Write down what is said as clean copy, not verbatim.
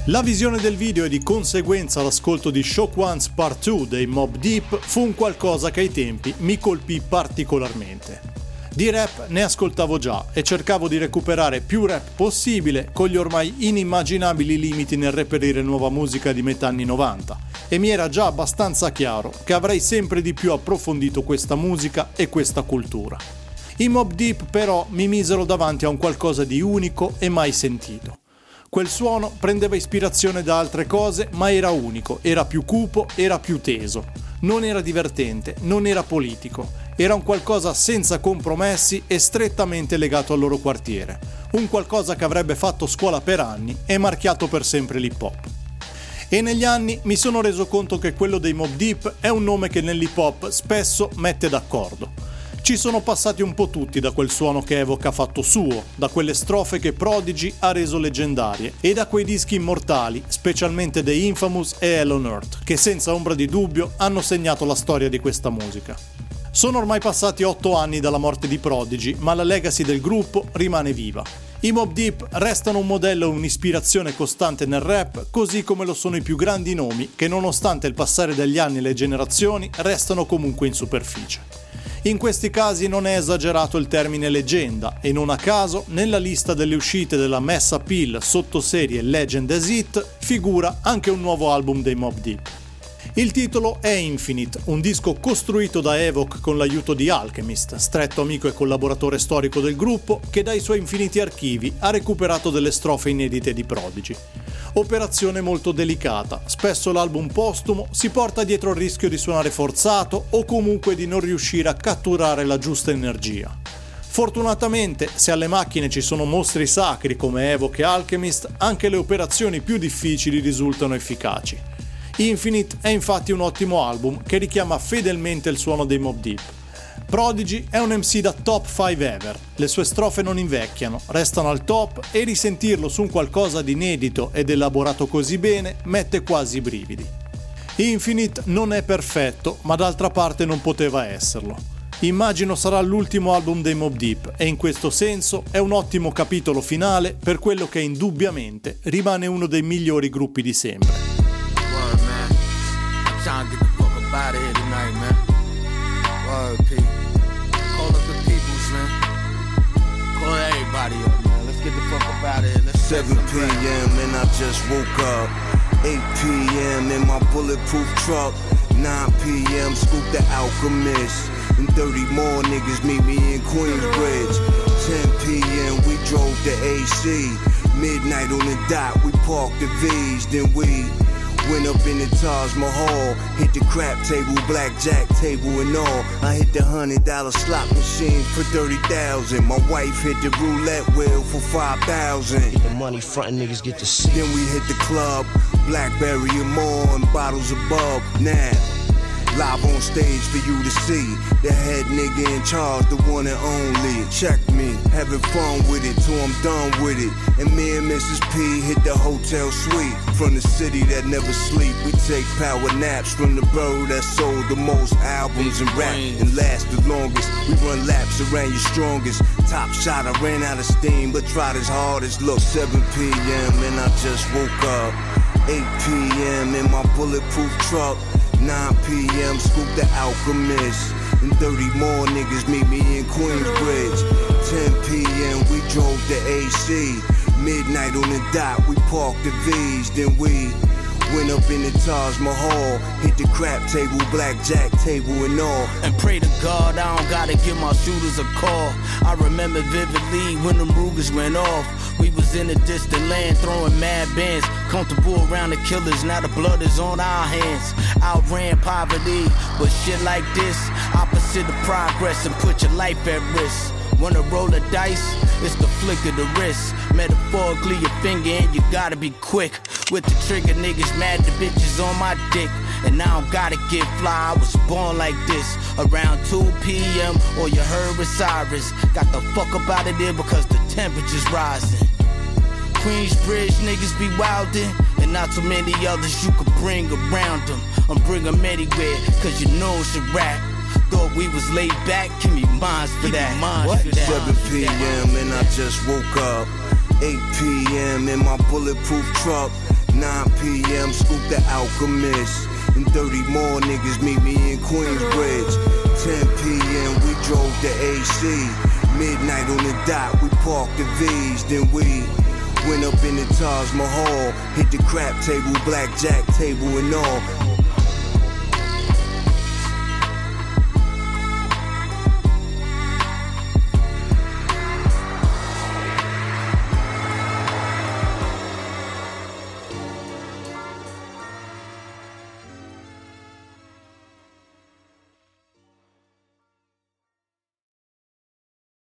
La visione del video e di conseguenza l'ascolto di Shock Ones Part 2 dei Mobb Deep fu un qualcosa che ai tempi mi colpì particolarmente. Di rap ne ascoltavo già e cercavo di recuperare più rap possibile con gli ormai inimmaginabili limiti nel reperire nuova musica di metà anni 90 e mi era già abbastanza chiaro che avrei sempre di più approfondito questa musica e questa cultura. I Mobb Deep però mi misero davanti a un qualcosa di unico e mai sentito. Quel suono prendeva ispirazione da altre cose, ma era unico, era più cupo, era più teso. Non era divertente, non era politico. Era un qualcosa senza compromessi e strettamente legato al loro quartiere. Un qualcosa che avrebbe fatto scuola per anni e marchiato per sempre l'hip hop. E negli anni mi sono reso conto che quello dei Mobb Deep è un nome che nell'hip hop spesso mette d'accordo. Ci sono passati un po' tutti da quel suono che Evoc ha fatto suo, da quelle strofe che Prodigy ha reso leggendarie e da quei dischi immortali, specialmente The Infamous e Hell on Earth, che senza ombra di dubbio hanno segnato la storia di questa musica. Sono ormai passati 8 anni dalla morte di Prodigy, ma la legacy del gruppo rimane viva. I Mobb Deep restano un modello e un'ispirazione costante nel rap, così come lo sono i più grandi nomi che, nonostante il passare degli anni e le generazioni, restano comunque in superficie. In questi casi non è esagerato il termine leggenda e non a caso nella lista delle uscite della Mass Appeal sottoserie Legend as It figura anche un nuovo album dei Mobb Deep. Il titolo è Infinite, un disco costruito da Evoc con l'aiuto di Alchemist, stretto amico e collaboratore storico del gruppo che dai suoi infiniti archivi ha recuperato delle strofe inedite di Prodigy. Operazione molto delicata, spesso l'album postumo si porta dietro il rischio di suonare forzato o comunque di non riuscire a catturare la giusta energia. Fortunatamente, se alle macchine ci sono mostri sacri come Evoc e Alchemist, anche le operazioni più difficili risultano efficaci. Infinite è infatti un ottimo album che richiama fedelmente il suono dei Mobb Deep. Prodigy è un MC da top 5 ever, le sue strofe non invecchiano, restano al top e risentirlo su un qualcosa di inedito ed elaborato così bene mette quasi i brividi. Infinite non è perfetto, ma d'altra parte non poteva esserlo. Immagino sarà l'ultimo album dei Mobb Deep e in questo senso è un ottimo capitolo finale per quello che indubbiamente rimane uno dei migliori gruppi di sempre. Word, man. I'm trying to get the fuck up out of here tonight, man. Word, P. Call up the peoples, man. Call everybody up, man. Let's get the fuck up out of here. Let's 7 p.m. and I just woke up. 8 p.m. in my bulletproof truck. 9 p.m. scoop the Alchemist. And 30 more niggas meet me in Queensbridge. 10 p.m. we drove to AC. Midnight on the dot, we parked the V's. Then we went up in the Taj Mahal. Hit the crap table, blackjack table and all. I hit the $100 slot machine for 30,000. My wife hit the roulette wheel for 5,000. Get the money frontin' niggas get to see. Then we hit the club, Blackberry and more, and bottles above. Now live on stage for you to see. The head nigga in charge, the one and only. Check me, having fun with it till I'm done with it. And me and Mrs. P hit the hotel suite. From the city that never sleep, we take power naps. From the borough that sold the most albums and rap and last the longest. We run laps around your strongest. Top shot, I ran out of steam, but tried as hard as look. 7 p.m. and I just woke up. 8 p.m. in my bulletproof truck. 9 p.m. scoop the Alchemist. And 30 more niggas meet me in Queensbridge. 10 p.m. we drove to AC. Midnight on the dot, we parked the V's. Then we went up in the Taj Mahal. Hit the crap table, blackjack table and all. And pray to God I don't gotta give my shooters a call. I remember vividly when them Rugers went off. We was in a distant land throwing mad bands. Comfortable around the killers, now the blood is on our hands. Outran poverty, but shit like this, opposite of progress and put your life at risk. Wanna roll the dice? It's the flick of the wrist. Metaphorically your finger and you gotta be quick. With the trigger niggas mad the bitches on my dick. And I don't gotta get fly, I was born like this. Around 2 p.m. or you heard Osiris. Got the fuck up out of there because the temperature's rising. Queensbridge niggas be wildin', and not too many others you could bring around them. I'm bring them anywhere, cause you know it's a rap. Thought we was laid back, give me minds for that. What? 7 p.m. and I just woke up. 8 p.m. in my bulletproof truck. 9 p.m. scoop the Alchemist. And 30 more niggas meet me in Queensbridge. 10 p.m. we drove to AC. Midnight on the dot, we parked the V's. Then we went up in the Taj Mahal, hit the crap table, blackjack table and all.